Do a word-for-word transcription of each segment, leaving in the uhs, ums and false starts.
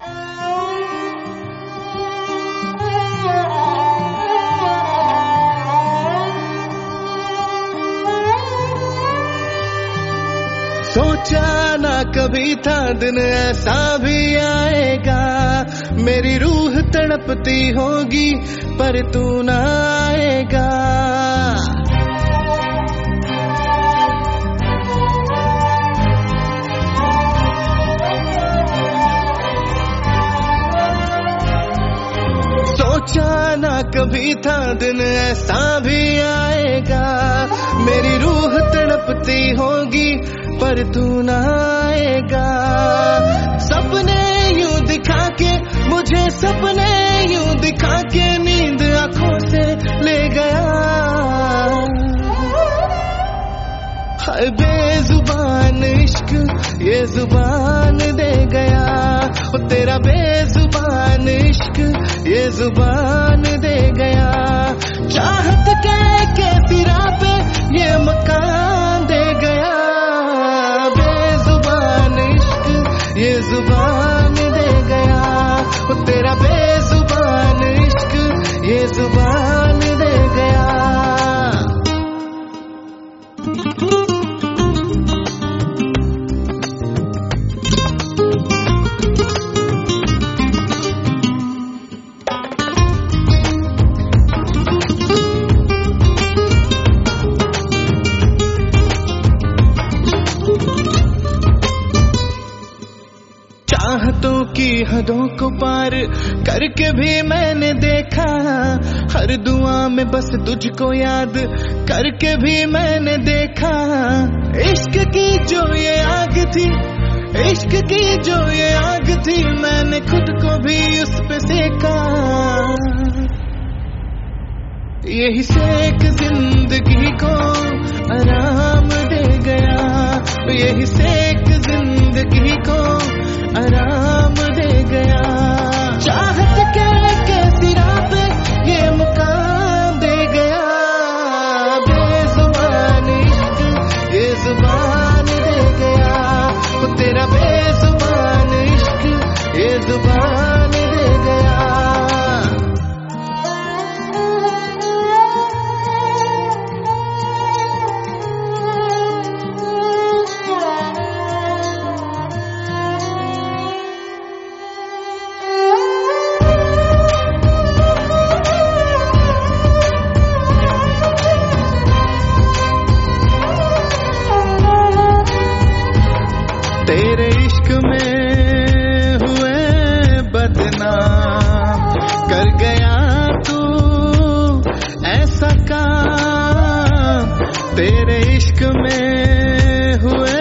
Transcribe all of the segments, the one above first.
सोचा ना कभी था दिन ऐसा भी आएगा, मेरी रूह तड़पती होगी पर तू ना आएगा। सोचा ना कभी था दिन ऐसा भी आएगा, मेरी रूह तड़पती होगी पर तू ना आएगा। सपने यूं दिखा के मुझे, सपने यूं दिखा के नींद आंखों से ले गया। हाय बेजुबान इश्क ये जुबान दे गया, ओ तेरा बेजुबान इश्क ये जुबान दे गया। चाहत के के सिरा पे ये मकान दे गया, ये जुबान दे गया, वो तेरा बेजुबान इश्क ये जुबान दे गया। चाहतों की हदों को पार करके भी मैंने देखा, हर दुआ में बस तुझको याद करके भी मैंने देखा। इश्क की जो ये आग थी, इश्क की जो ये आग थी, मैंने खुद को भी उस पे सेका। यही सेक जिंदगी को आराम दे गया, यही सेक जिंदगी को आराम दे गया। चाहत के के सिरा पे ये मुकाम दे गया, बेजुबान इश्क ये जुबान दे गया, वो तेरा बेजुबान इश्क ये जुबान दे गया। तेरे इश्क में हुए बदनाम, कर गया तू ऐसा काम। तेरे इश्क में हुए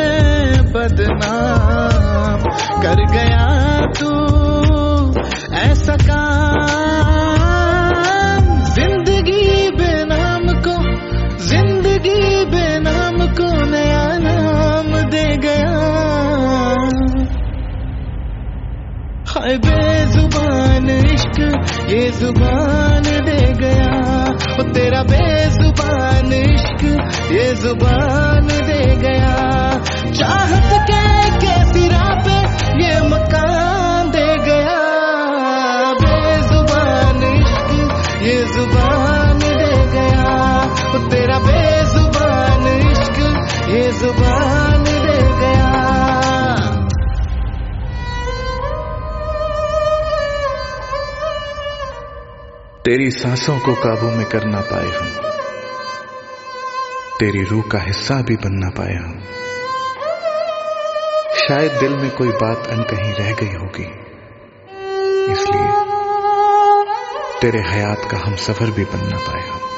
बदनाम, कर गया तू ऐसा काम। जिंदगी बेनाम को, जिंदगी बेनाम को नया नाम दे गया। हाय बेजुबान इश्क ये जुबान दे गया, वो तेरा बेजुबान इश्क ये जुबान दे गया। चाहत के के सिरा पे ये मकान दे गया, बेजुबान इश्क ये जुबान दे गया, वो तेरा बेजुबान इश्क ये जुबान दे गया। तेरी सांसों को काबू में कर ना पाए हम, तेरी रूह का हिस्सा भी बन ना पाए हम। शायद दिल में कोई बात अनकही रह गई होगी, इसलिए तेरे हयात का हम सफर भी बन ना पाए हम।